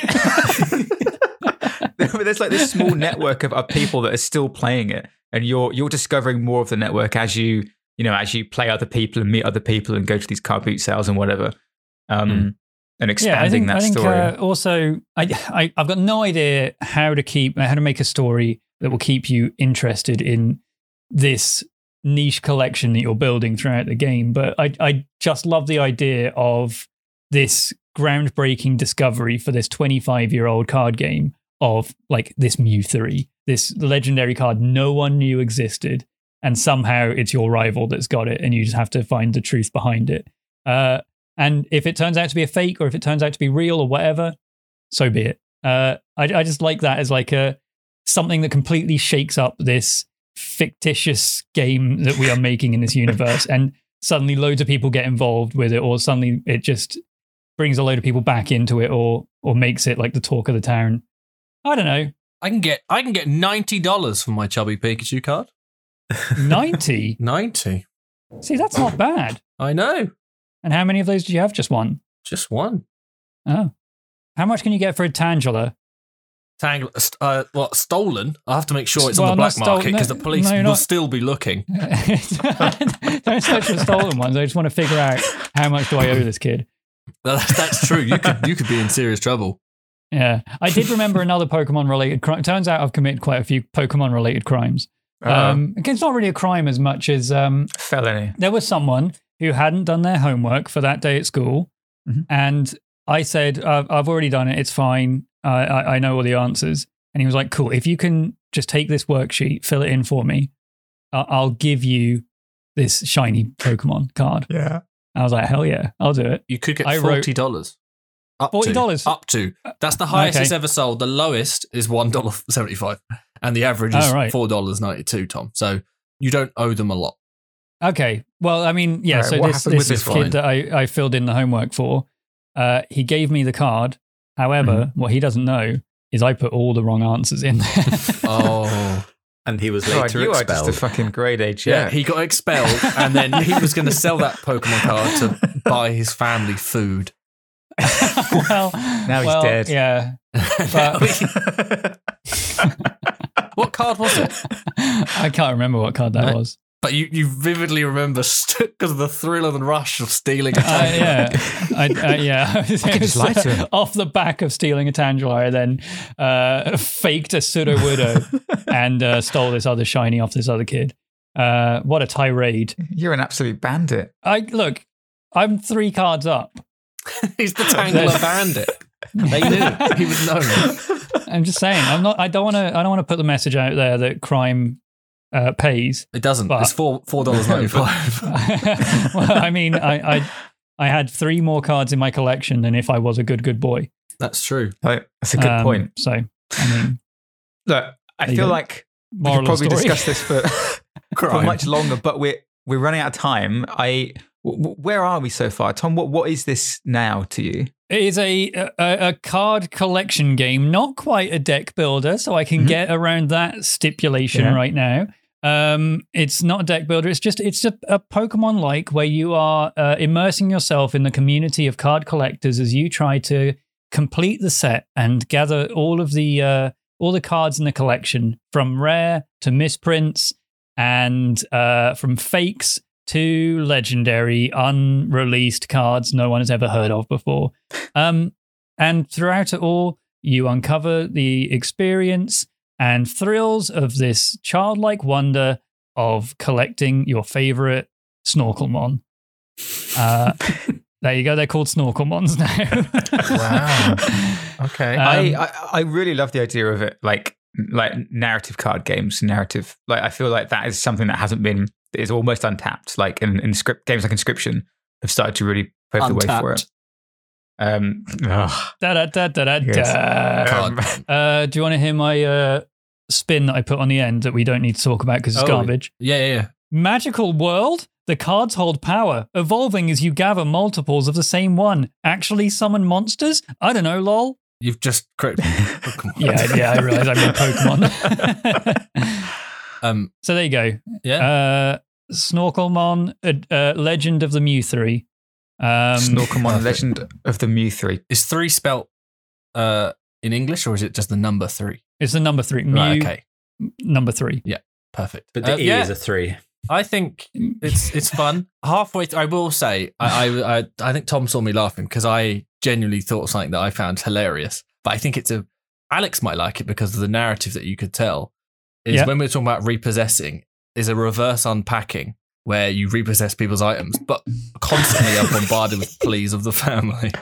Speaker 5: There's like this small network of people that are still playing it, and you're discovering more of the network as you play other people and meet other people and go to these car boot sales and whatever, and expanding that story.
Speaker 6: Also, I've got no idea how to make a story that will keep you interested in this niche collection that you're building throughout the game. But I just love the idea of this groundbreaking discovery for this 25-year-old card game of like this Mew3, this legendary card no one knew existed, and somehow it's your rival that's got it, and you just have to find the truth behind it. And if it turns out to be a fake, or if it turns out to be real, or whatever, so be it. I just like that as like something that completely shakes up this fictitious game that we are making in this universe, and suddenly loads of people get involved with it, or suddenly it just brings a load of people back into it, or makes it like the talk of the town. I don't know.
Speaker 7: I can get $90 for my Chubby Pikachu card.
Speaker 6: 90?
Speaker 7: 90.
Speaker 6: See, that's not bad.
Speaker 7: I know.
Speaker 6: And how many of those do you have? Just one?
Speaker 7: Just one.
Speaker 6: Oh. How much can you get for a Tangela?
Speaker 7: Stolen? I have to make sure it's on the black market because the police will still be looking.
Speaker 6: Don't search for stolen ones. I just want to figure out how much do I owe this kid.
Speaker 7: That's true. You could be in serious trouble.
Speaker 6: Yeah, I did remember another Pokemon-related crime. Turns out I've committed quite a few Pokemon-related crimes. It's not really a crime as much as
Speaker 5: felony.
Speaker 6: There was someone who hadn't done their homework for that day at school, and I said, "I've already done it. It's fine. I know all the answers." And he was like, "Cool. If you can just take this worksheet, fill it in for me, I'll give you this shiny Pokemon card."
Speaker 5: Yeah.
Speaker 6: I was like, "Hell yeah, I'll do it."
Speaker 7: You could get $40.
Speaker 6: $40?
Speaker 7: Up to. That's the highest it's ever sold. The lowest is $1.75. And the average is $4.92, Tom. So you don't owe them a lot.
Speaker 6: Okay. Well, I mean, yeah. Right, so this kid that I filled in the homework for, he gave me the card. However, what he doesn't know is I put all the wrong answers in there.
Speaker 7: Oh.
Speaker 1: And he was later
Speaker 5: you
Speaker 1: expelled.
Speaker 5: Are just a fucking grade A.
Speaker 7: Yeah, he got expelled, and then he was going to sell that Pokemon card to buy his family food.
Speaker 5: Now he's dead.
Speaker 6: Yeah. But
Speaker 7: what card was it?
Speaker 6: I can't remember what card that was.
Speaker 7: But you vividly remember because of the thrill and the rush of stealing a Tangela.
Speaker 6: Yeah. I just lie to him. Off the back of stealing a Tangela, I then faked a Sudowoodo and stole this other shiny off this other kid. What a tirade.
Speaker 5: You're an absolute bandit.
Speaker 6: I'm 3 cards up.
Speaker 7: He's the Tangela bandit. They knew he was known.
Speaker 6: I'm just saying. I don't want to put the message out there that crime pays.
Speaker 7: It doesn't. But it's $4.95.
Speaker 6: Well, I mean, I had 3 more cards in my collection than if I was a good boy.
Speaker 7: That's true.
Speaker 5: That's a good point.
Speaker 6: So, I mean,
Speaker 5: look, I feel like we could probably discuss this for much longer, but we're running out of time. Where are we so far, Tom? What is this now to you?
Speaker 6: It is a card collection game, not quite a deck builder, so I can get around that stipulation right now. It's not a deck builder. It's a Pokemon-like where you are immersing yourself in the community of card collectors as you try to complete the set and gather all the cards in the collection, from rare to misprints and from fakes to legendary, unreleased cards no one has ever heard of before. And throughout it all, you uncover the experience and thrills of this childlike wonder of collecting your favorite Snorkelmon. There you go. They're called Snorkelmons now.
Speaker 5: Wow. Okay. I really love the idea of it, like narrative card games. I feel like that is something that is almost untapped. Like in games like Inscription have started to really pave the way for it.
Speaker 6: Do you want to hear my spin that I put on the end that we don't need to talk about because it's garbage?
Speaker 7: Yeah.
Speaker 6: Magical world? The cards hold power, evolving as you gather multiples of the same one. Actually summon monsters? I don't know, lol.
Speaker 7: You've just created Pokemon.
Speaker 6: Yeah, I realise I mean Pokemon. So there you go.
Speaker 7: Yeah.
Speaker 6: Snorkelmon, Legend of the Mew3.
Speaker 5: Snorkelmon, Legend of the Mew3.
Speaker 7: Is 3 spelt in English, or is it just the number 3?
Speaker 6: It's the number 3. Mew,
Speaker 7: right, okay.
Speaker 6: Number 3.
Speaker 7: Yeah, perfect.
Speaker 1: But the E is a 3.
Speaker 7: I think it's fun. Halfway through, I will say, I think Tom saw me laughing because I genuinely thought something that I found hilarious. But I think Alex might like it because of the narrative that you could tell. Is when we're talking about repossessing, is a reverse unpacking where you repossess people's items, but constantly are bombarded with pleas of the family.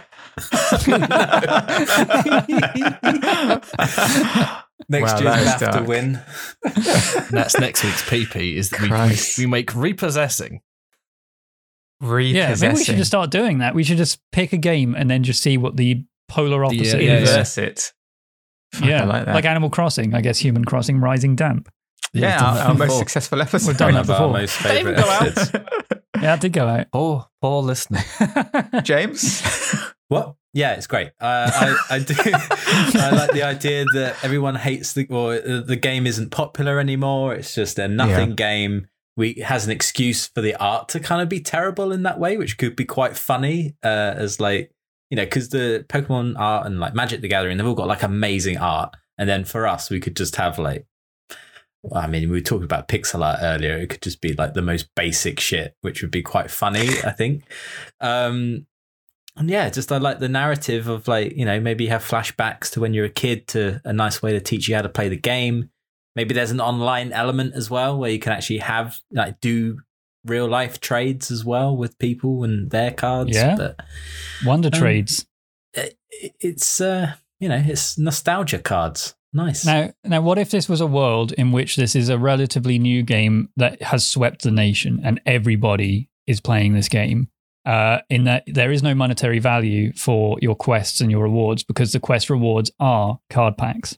Speaker 1: Next year we have to win.
Speaker 7: That's next week's PP. Is that we make repossessing.
Speaker 6: Yeah, maybe we should just start doing that. We should just pick a game and then just see what the polar opposite is.
Speaker 5: Inverse it.
Speaker 6: Yeah, like Animal Crossing. I guess Human Crossing Rising Damp.
Speaker 5: Yeah, our most successful episode.
Speaker 6: We've done that before.
Speaker 1: Most favourite episodes.
Speaker 6: Yeah, it did go out.
Speaker 7: Poor listener.
Speaker 5: James?
Speaker 1: What? Yeah, it's great. I do. I like the idea that everyone hates the game isn't popular anymore. It's just a nothing game. It has an excuse for the art to kind of be terrible in that way, which could be quite funny. As like, because the Pokemon art and like Magic the Gathering, they've all got like amazing art. And then for us, we could just have like, I mean, we were talking about pixel art earlier. It could just be like the most basic shit, which would be quite funny, I think. And yeah, just I like the narrative of like, you know, maybe you have flashbacks to when you're a kid, to a nice way to teach you how to play the game. Maybe there's an online element as well where you can actually have like do real life trades as well with people and their cards.
Speaker 6: Yeah.
Speaker 1: But,
Speaker 6: Wonder trades.
Speaker 1: It's you know, it's nostalgia cards. Nice.
Speaker 6: Now, what if this was a world in which this is a relatively new game that has swept the nation and everybody is playing this game? In that there is no monetary value for your quests and your rewards, because the quest rewards are card packs.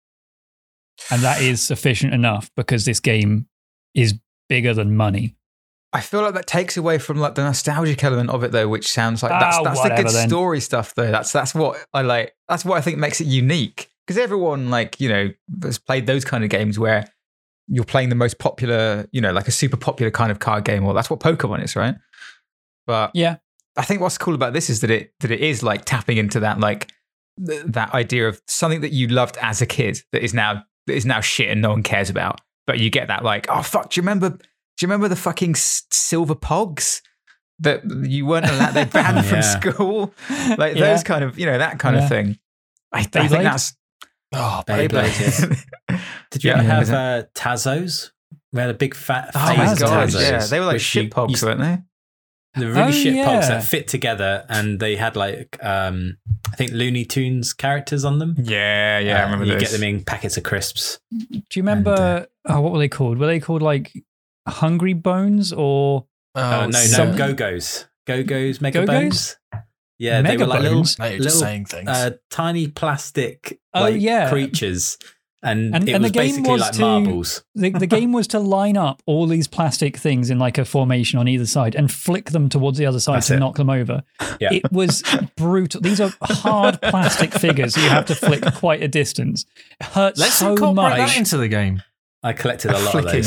Speaker 6: And that is sufficient enough because this game is bigger than money.
Speaker 5: I feel like that takes away from like the nostalgic element of it, though, which sounds like that's the good story stuff, though. That's what I like. That's what I think makes it unique, because everyone, like, you know, has played those kind of games where you're playing the most popular, you know, like a super popular kind of card game. Well, that's what Pokemon is, right? But
Speaker 6: yeah,
Speaker 5: I think what's cool about this is that it is like tapping into that, like that idea of something that you loved as a kid that is now shit and no one cares about. But you get that like, oh fuck, do you remember the fucking silver pogs that you weren't allowed? They banned from school, like those kind of, you know, that kind of thing. I think that's
Speaker 1: Beyblade. Did you ever have Tazos? We had a big fat phase of Tazos.
Speaker 5: Yeah, they were like shit pogs, weren't they?
Speaker 1: The really shit pogs that fit together, and they had like I think Looney Tunes characters on them.
Speaker 5: Yeah, I remember those.
Speaker 1: You get them in packets of crisps.
Speaker 6: Do you remember? What were they called? Were they called like Hungry Bones or?
Speaker 1: No, Go-Go's. Go-Go's, Mega Bones. Yeah,
Speaker 6: Mega
Speaker 1: they were like
Speaker 6: Bones?
Speaker 1: little
Speaker 7: saying things.
Speaker 1: Tiny plastic creatures. And it was
Speaker 6: the game
Speaker 1: basically like marbles.
Speaker 6: The game was to line up all these plastic things in like a formation on either side and flick them towards the other side to knock them over. Yeah. It was brutal. These are hard plastic figures you have to flick quite a distance. It hurts
Speaker 7: Let's
Speaker 6: so
Speaker 7: incorporate
Speaker 6: much.
Speaker 7: that into the game.
Speaker 1: I collected a lot of those.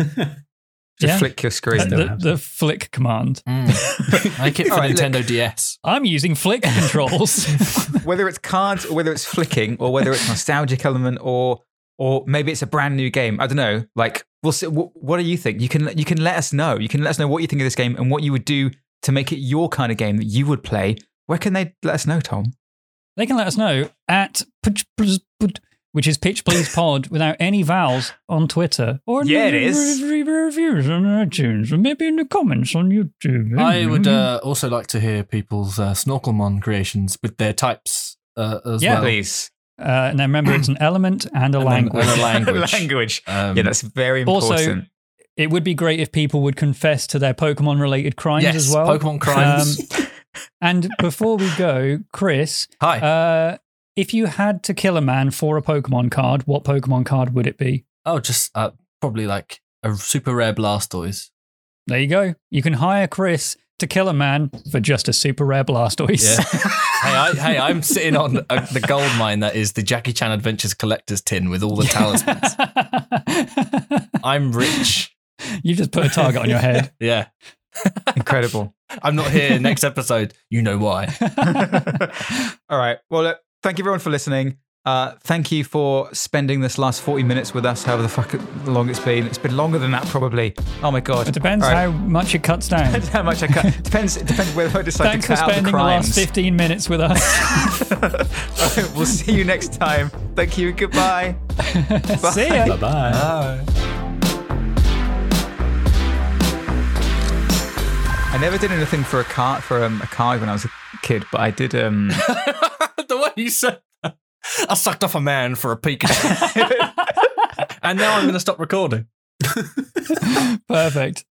Speaker 5: To flick your screen.
Speaker 6: The flick command.
Speaker 7: Make it for Nintendo DS.
Speaker 6: I'm using flick controls.
Speaker 5: Whether it's cards or whether it's flicking or whether it's nostalgic element or maybe it's a brand new game. I don't know. Like, we'll see. What do you think? You can let us know. You can let us know what you think of this game and what you would do to make it your kind of game that you would play. Where can they let us know, Tom?
Speaker 6: They can let us know at which is Pitch Please Pod without any vowels on Twitter. Or
Speaker 5: it is.
Speaker 6: Reviews on iTunes, or maybe in the comments on YouTube.
Speaker 7: I would also like to hear people's Snorkelmon creations with their types as well.
Speaker 5: Please.
Speaker 6: And then remember, it's an element and a language.
Speaker 5: Language. Yeah, that's very important.
Speaker 6: Also, it would be great if people would confess to their Pokemon-related crimes as well.
Speaker 7: Pokemon crimes.
Speaker 6: And before we go, Chris.
Speaker 7: Hi.
Speaker 6: If you had to kill a man for a Pokemon card, what Pokemon card would it be?
Speaker 7: Oh, just probably like a super rare Blastoise.
Speaker 6: There you go. You can hire Chris to kill a man for just a super rare Blastoise.
Speaker 7: Yeah. I'm sitting on the gold mine that is the Jackie Chan Adventures Collector's tin with all the talismans. I'm rich.
Speaker 6: You just put a target on your head.
Speaker 7: Yeah.
Speaker 5: Incredible.
Speaker 7: I'm not here next episode. You know why.
Speaker 5: All right. Well, look, thank you everyone for listening. Thank you for spending this last 40 minutes with us, however the fuck long it's been. It's been longer than that, probably. Oh my God.
Speaker 6: It depends how much it cuts down.
Speaker 5: Depends how much I cut. Depends whether I decide to cut out the crimes. Thanks for spending the
Speaker 6: last 15 minutes with us.
Speaker 5: Right, we'll see you next time. Thank you. Goodbye.
Speaker 6: Bye. See ya.
Speaker 1: Bye-bye.
Speaker 7: Bye.
Speaker 5: I never did anything for a card when I was a kid, but I did.
Speaker 7: The way you said that. I sucked off a man for a Pikachu. And now I'm going to stop recording.
Speaker 6: Perfect.